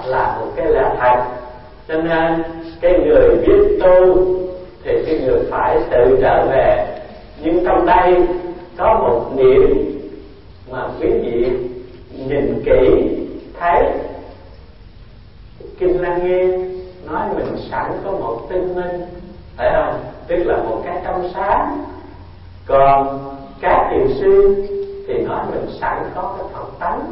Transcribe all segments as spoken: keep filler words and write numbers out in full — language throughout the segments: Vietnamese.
là một cái lẽ thật. Cho nên cái người biết tu thì cái người phải tự trở về. Nhưng trong đây có một điểm mà quý vị nhìn kỹ thấy Kinh Lăng Nghiêm nói mình sẵn có một tinh minh, phải không? Tức là một cái trong sáng. Còn các thiền sư thì nói mình sẵn có cái Phật tánh.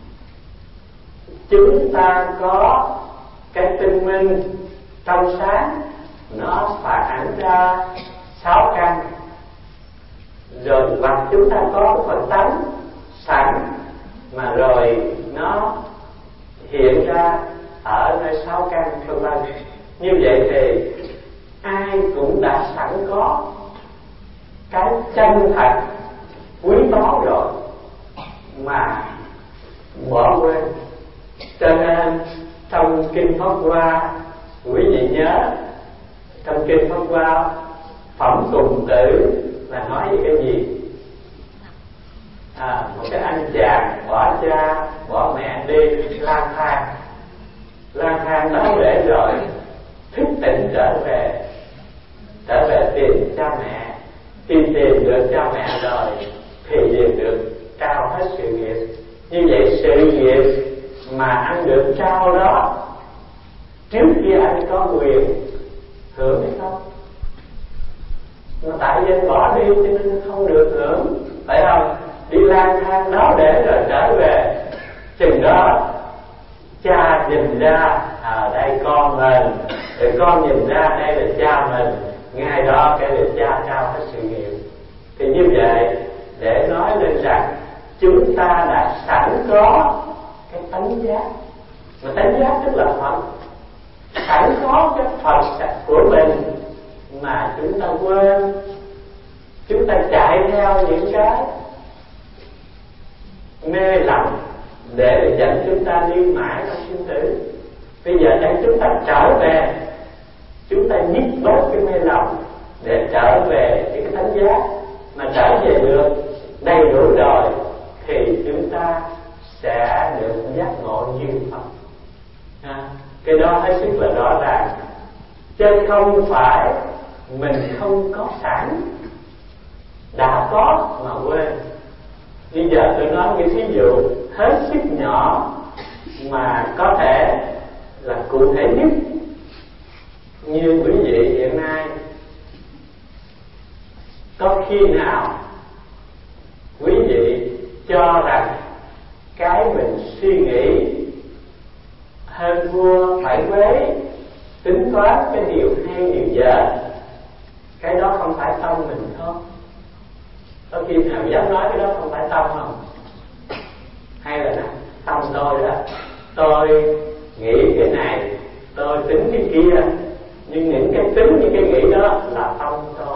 Chúng ta có cái tinh minh trong sáng, nó phản ảnh ra sáu căn. Rồi hoặc chúng ta có cái Phật tánh sẵn mà rồi nó hiện ra ở nơi sáu căn vân vân. Như vậy thì ai cũng đã sẵn có cái chân thật quý báu rồi mà bỏ quên. Cho nên trong Kinh Pháp Hoa, quý vị nhớ trong Kinh Pháp Hoa phẩm Tùng Tử là nói về cái gì? À, một cái anh chàng bỏ cha bỏ mẹ đi lang thang, lang thang đó để rồi thức tỉnh trở về, trở về tìm cha mẹ. Khi tìm được cha mẹ rồi thì liền được trao hết sự nghiệp. Như vậy sự nghiệp mà anh được trao đó, trước kia anh có quyền hưởng hay không? Mà tại vì anh bỏ đi cho nên không được hưởng, phải không? Đi lang thang đó để rồi trở về, chừng đó cha nhìn ra à đây con mình, rồi con nhìn ra đây là cha mình, ngay đó cái là cha trao hết sự nghiệp. Thì như vậy để nói lên rằng chúng ta đã sẵn có cái tánh giác, mà tánh giác tức là Phật, sẵn có cái Phật của mình mà chúng ta quên. Chúng ta chạy theo những cái mê lầm để dẫn chúng ta đi mãi trong sinh tử. Bây giờ đây chúng ta trở về, chúng ta dứt bớt cái mê lầm để trở về cái tánh giác. Mà trở về được đầy đủ rồi thì chúng ta sẽ được giác ngộ như Phật. À, cái đó hết sức là rõ ràng, chứ không phải mình không có sẵn, đã có mà quên. Bây giờ tôi nói cái ví dụ hết sức nhỏ mà có thể là cụ thể nhất. Như quý vị hiện nay, có khi nào quý vị cho rằng cái mình suy nghĩ hơn vua phải quế, tính toán cái điều hay điều dở, cái đó không phải tâm mình không? Có khi nào dám nói cái đó không phải tâm không? Hay là tâm tôi đó, tôi nghĩ cái này, tôi tính cái kia, nhưng những cái tính, những cái nghĩ đó là tâm tôi.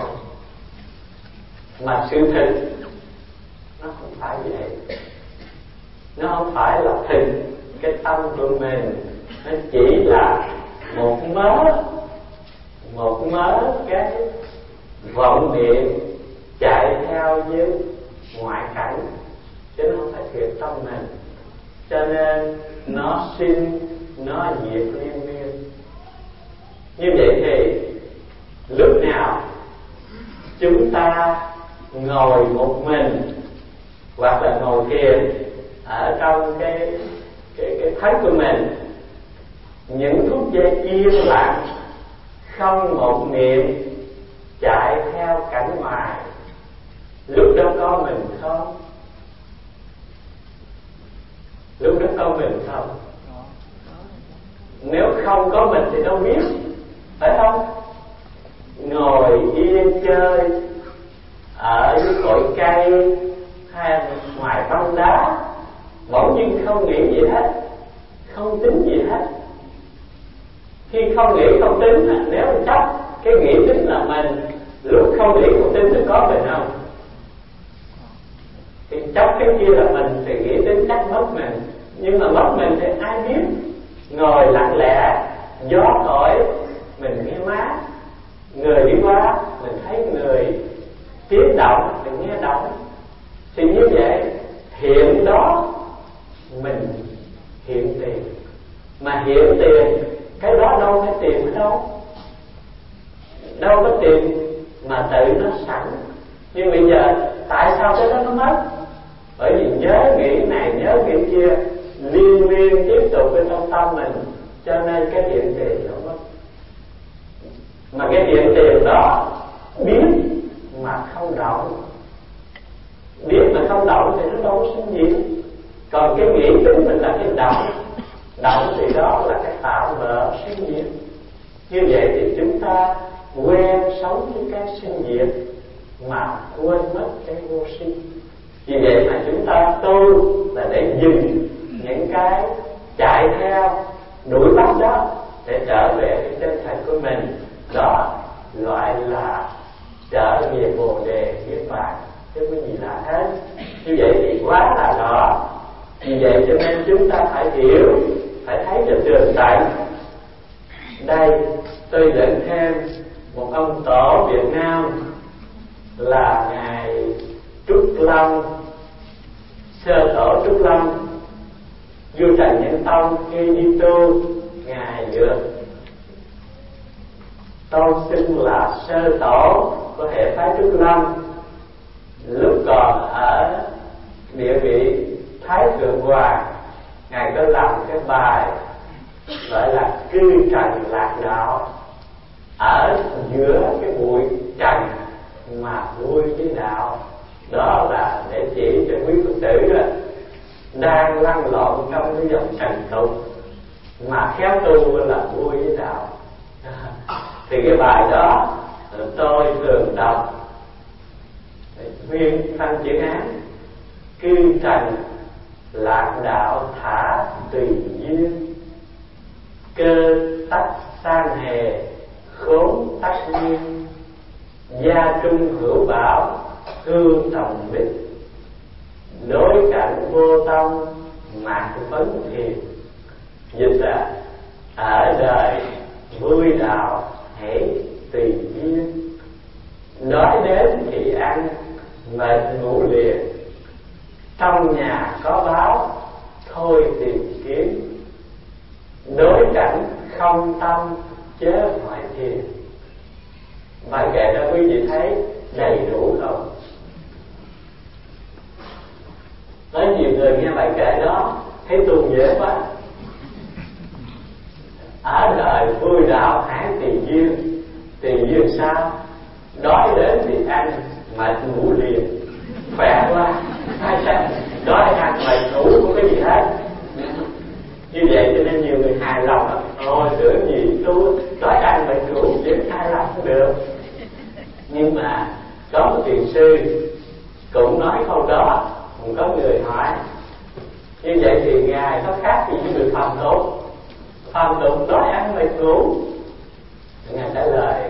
Mà sự thật nó không phải vậy. Nó không phải là thực cái tâm của mình, nó chỉ là một mớ một mớ cái vọng niệm chạy theo với ngoại cảnh, chứ nó không phải thiệt tâm mình. Cho nên nó sinh, nó diệt liên miên. Như vậy thì lúc nào chúng ta ngồi một mình hoặc là ngồi thiền ở trong cái cái cái thất của mình, những phút giây yên lặng, không một niệm chạy theo cảnh ngoài, lúc đó có mình không? Lúc đó có mình không? Nếu không có mình thì đâu biết, phải không? Ngồi yên chơi ở dưới cội cây hay ngoài băng đá, bỗng nhiên không nghĩ gì hết, không tính gì hết. Khi không nghĩ không tính, nếu chấp cái nghĩ tính là mình, lúc không nghĩ không tính thì có mình không? Thì chấp cái kia là mình thì nghĩ tính chắc mất mình. Nhưng mà mất mình thì ai biết? Ngồi lặng lẽ, gió thổi mình nghe mát, người đi qua mình thấy người, tiếng động mình nghe động. Thì như vậy hiện đó mình hiện tiền, Mà hiện tiền, cái đó đâu phải tiền ở đâu, đâu có tiền mà tự nó sẵn. Nhưng bây giờ tại sao cái đó nó mất? Bởi vì nhớ nghĩ này nhớ nghĩ kia liên miên tiếp tục bên trong tâm mình, cho nên cái hiện tiền nó mất. Mà cái hiện tiền đó biết mà không động, biết mà không động thì nó đâu có sinh diệt. Còn cái nghĩ tính mình là cái động, động thì đó là cái tạo vợ sinh diệt. Như vậy thì chúng ta quen sống với cái sinh diệt mà quên mất cái vô sinh. Vì vậy mà chúng ta tu là để dừng những cái chạy theo đuổi bắt đó, để trở về cái chân thật của mình. Đó gọi là trở về Bồ Đề Niết Bàn, chứ không có gì lạ hết. Như vậy thì quá là rõ. Vì vậy cho nên chúng ta phải hiểu, phải thấy được tường tận. Đây tôi dẫn thêm một ông tổ Việt Nam là ngài Trúc Lâm, sơ tổ Trúc Lâm, vua Trần Nhân Tông khi đi tu, ngài được tôn xưng là sơ tổ của hệ phái Trúc Lâm. Lúc còn ở địa vị Thái Thượng Hoàng, ngài có làm cái bài gọi là cư trần lạc đạo, ở giữa cái bụi trần mà vui với đạo. Đó là để chỉ cho quý Phật tử đó, đang lăn lộn trong cái dòng trần tục mà khéo tu là vui với đạo. Thì cái bài đó tôi thường đọc nguyên văn chữ Hán: cư trần lạc đạo thả tùy duyên, cơ tắc san hề khốn tắc nhiên, gia trung hữu bảo hương tầm bích, đối cảnh vô tâm mạc phấn thiền. Dịch là ở đời vui đạo hãy tùy duyên, đói đến thì ăn, mệt ngủ liền, trong nhà có báo thôi tìm kiếm, đối cảnh không tâm chớ hỏi thiền. Bài kệ đó quý vị thấy đầy đủ không? Có nhiều người nghe bài kệ đó thấy tu dễ quá. Ở đời vui đạo hãy tùy duyên. Tùy duyên sao? Đói đến thì ăn, mệt ngủ liền. Khỏe quá, hay sao? Đói ăn mệt ngủ không có gì hết. Như vậy cho nên nhiều người hài lòng lắm. Ôi tưởng gì tu đói ăn mệt ngủ chứ hài lòng cũng được. Nhưng mà có một thiền sư cũng nói câu đó. Có người hỏi như vậy thì ngài có khác gì với người phàm tục? Phàm tục đói ăn mệt ngủ. Ngài trả lời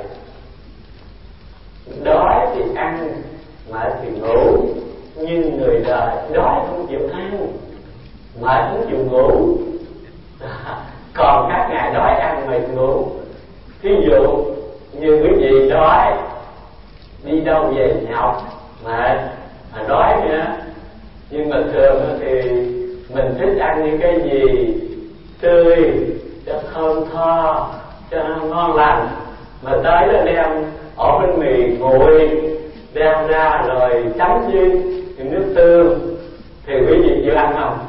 đói thì ăn, mệt thì ngủ. Nhưng người đời đói không chịu ăn, mệt không chịu ngủ. Còn các ngài đói ăn mệt ngủ. Ví dụ như quý vị đói đi đâu về nhọc mệt mà đói nữa. Nhưng mà thường thì mình thích ăn những cái gì tươi, cho thơm tho, cho ngon lành. Mà tới đó đem ổ bánh mì nguội đem ra rồi chấm với nước tương thì quý vị chịu ăn không?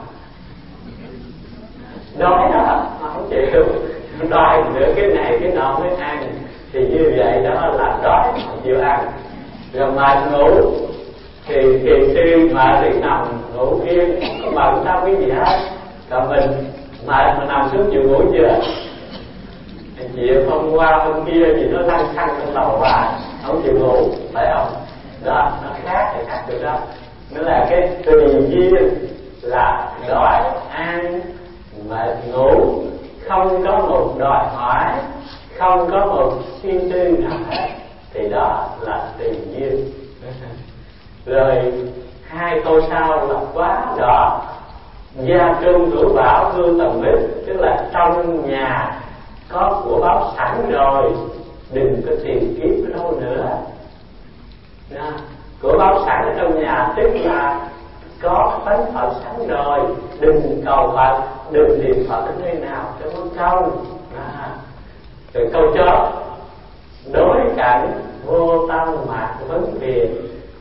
Đói đó mà không chịu, đòi được cái này cái nọ mới ăn. Thì như vậy đó là đói mà không chịu ăn. Rồi mệt ngủ thì thiền sư mà thì nằm ngủ yên, không có bận tâm cái gì hết. Còn mình mệt mà nằm xuống chịu ngủ chưa? Chịu hôm qua hôm kia gì nó lăn xăng trong đầu hoài, không chịu ngủ, phải không? Đó, nó khác thì khác được đó. Nó là cái tùy duyên, là đói ăn mệt ngủ, không có một đòi hỏi, không có một suy tư nào hết, thì đó là tùy duyên. Rồi hai câu sau là quá rõ: gia trung hữu bảo hương tầm bích, tức là trong nhà có của báo sẵn rồi, đừng có tìm kiếm ở đâu nữa. Đó. Của báo sẵn ở trong nhà tức là có tánh Phật sẵn rồi, đừng cầu Phật đừng niệm Phật đến nơi nào cho nó công. À, rồi câu chó đối cảnh vô tâm mạc vấn thiền.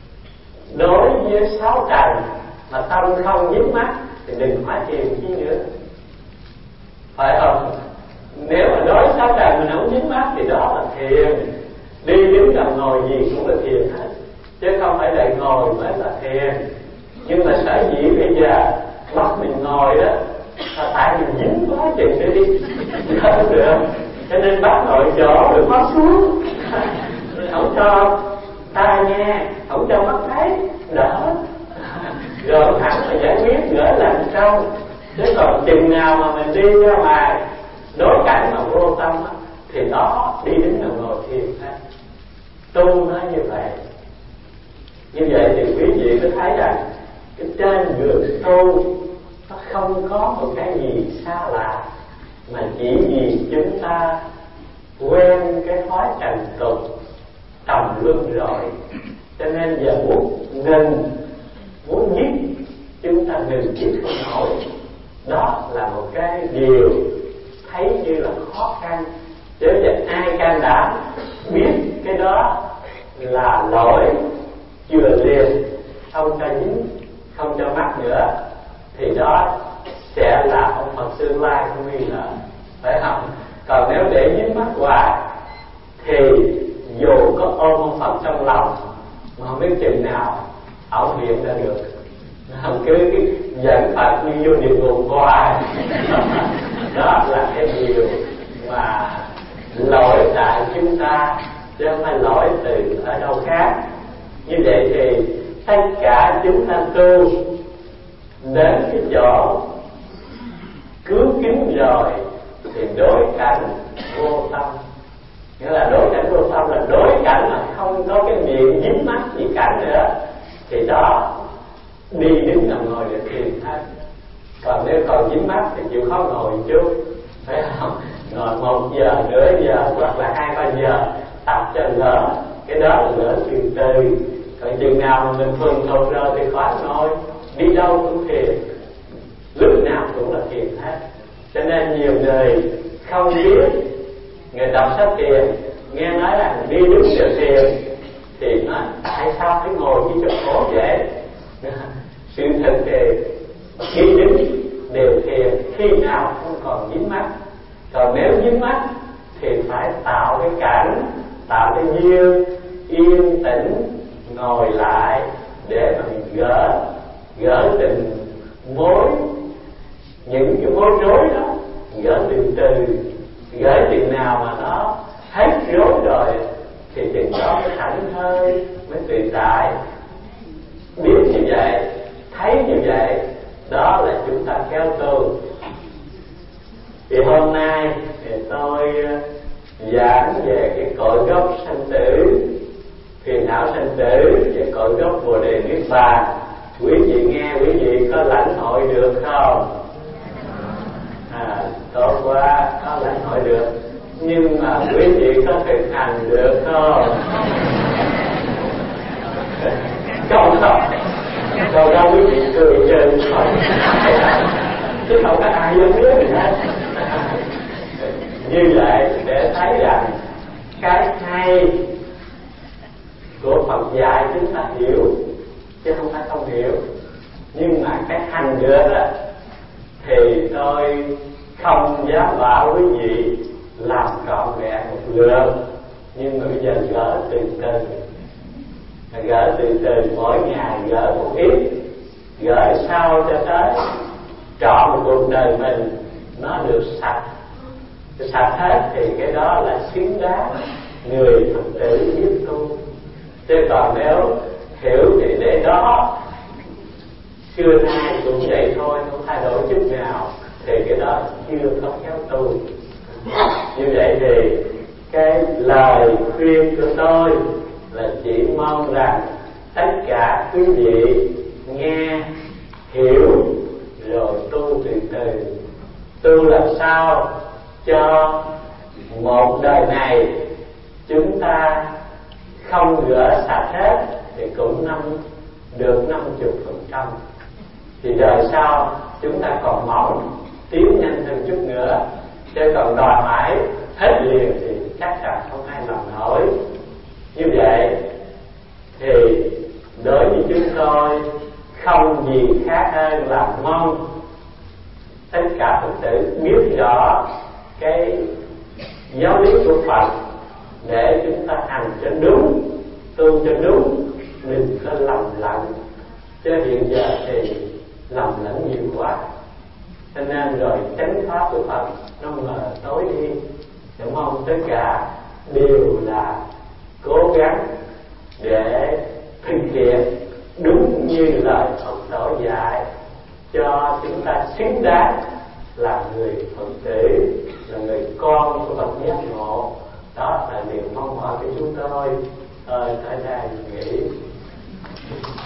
Đối với sáu trần mà tâm không dính mắc thì đừng hỏi thiền chi nữa, phải không? Nếu mà đối sáu trần mình không dính mắc thì đó là thiền. Đi đứng nằm ngồi gì cũng là thiền hết, chứ không phải là ngồi mới là thiền. Nhưng mà sở dĩ bây giờ bắt mình ngồi đó là tại mình dính quá chừng để đi không được, cho nên bắt ngồi chỗ rồi phát xuống không cho tai nghe, không cho mắt thấy, đỡ rồi hẳn là giải quyết gỡ làm xong. Chứ còn chừng nào mà mình đi ra ngoài đối cảnh mà vô tâm thì đó đi đứng nằm ngồi thiền hết. Tu nó như vậy. Như vậy thì quý vị có thấy rằng cái trên đường tu nó không có một cái gì xa lạ, mà chỉ vì chúng ta quen cái thói trần tục tầm luân rồi, cho nên giờ muốn ngừng, muốn giết chúng ta ngừng giết không nổi. Đó là một cái điều thấy như là khó khăn, chứ ai can đảm biết cái đó là lỗi chừa liền, không cho dính, không cho mắc nữa, thì đó sẽ là ông Phật tương lai không nghi ngờ, phải không? Còn nếu để dính mắc hoài thì dù có ôm ông Phật trong lòng mà không biết chừng nào ông hiện ra được, không cứ dẫn Phật đi vô địa ngục hoài. Đó là cái điều mà lỗi tại chúng ta, chứ không phải lỗi từ ở đâu khác. Như vậy thì tất cả chúng ta tu đến cái chỗ cứu kính rồi thì đối cảnh vô tâm. Nghĩa là đối cảnh vô tâm là đối cảnh mà không có cái miệng dính mắt gì cảnh nữa, thì đó đi đứng nằm ngồi để thiền hết. Còn nếu còn dính mắt thì chịu khó ngồi chút, phải không? Ngồi một giờ, nửa giờ hoặc là hai ba giờ tập cho gỡ, cái đó là gỡ từ từ. Còn chừng nào mà mình thuần thục rồi thì khỏi ngồi, đi đâu cũng thiền, lúc nào cũng là thiền hết. Cho nên nhiều người không biết, người đọc sách thiền nghe nói là đi đứng đều thiền thì nói tại sao phải ngồi như cho khổ vậy? Sự thật thì đi đứng đều thiền khi nào không còn dính mắt. Còn nếu dính mắt thì phải tạo cái cảnh, tạo cái duyên yên tĩnh ngồi lại để mà mình gỡ gỡ từng mối, những cái mối rối đó gỡ từ từ, gỡ chừng nào mà nó hết rối rồi thì chừng đó mới thảnh thơi, mới tự tại. Biết như vậy, thấy như vậy, đó là chúng ta kéo tu. Thì hôm nay thì tôi giảng về cái cội gốc sanh tử, phiền não sanh tử và cội gốc bồ đề niết bàn. Quý vị nghe, quý vị có lãnh hội được không? À, tốt quá, có lãnh hội được. Nhưng mà quý vị có thực hành được không? Không không. Đâu đâu quý vị cười chơi thôi, chứ không có ai dám biết gì hết. Như vậy để thấy rằng cái hay của Phật dạy chúng ta hiểu, chứ không phải không hiểu. Nhưng mà cái hành được á thì tôi không dám bảo quý vị làm trọn vẹn một lượt. Nhưng mà bây giờ gỡ từ từ, gỡ từ từ, mỗi ngày gỡ một ít, gỡ sao cho tới trọn cuộc đời mình nó được sạch. Sạch hết thì cái đó là xứng đáng người Phật tử biết tu. Chứ còn nếu hiểu thì để đó xưa nay cũng vậy thôi, không thay đổi chút nào, thì cái đó chưa có khéo tu. Như vậy thì cái lời khuyên của tôi là chỉ mong rằng tất cả quý vị nghe hiểu rồi tu từ từ. Tu làm sao cho một đời này chúng ta không gỡ sạch hết thì cũng năm được năm mươi phần trăm, thì đời sau chúng ta còn mỏng, tiến nhanh hơn chút nữa, chứ còn đòi hỏi hết liền thì chắc chắn không ai làm nổi. Như vậy thì đối với chúng tôi không gì khác hơn là mong tất cả Phật tử biết rõ cái giáo lý của Phật để chúng ta hành cho đúng, tu cho đúng, đừng có lầm lẫn. Chứ hiện giờ thì lầm lẫn nhiều quá, cho nên rồi chánh pháp của Phật nó mờ tối đi. Đúng không? Tất cả đều là cố gắng để thực hiện đúng như lời Phật tổ dạy, cho chúng ta xứng đáng là người Phật tử, là người con của Phật giác ngộ. Đó là điều mong mỏi của chúng tôi. Tôi tới đây nghĩ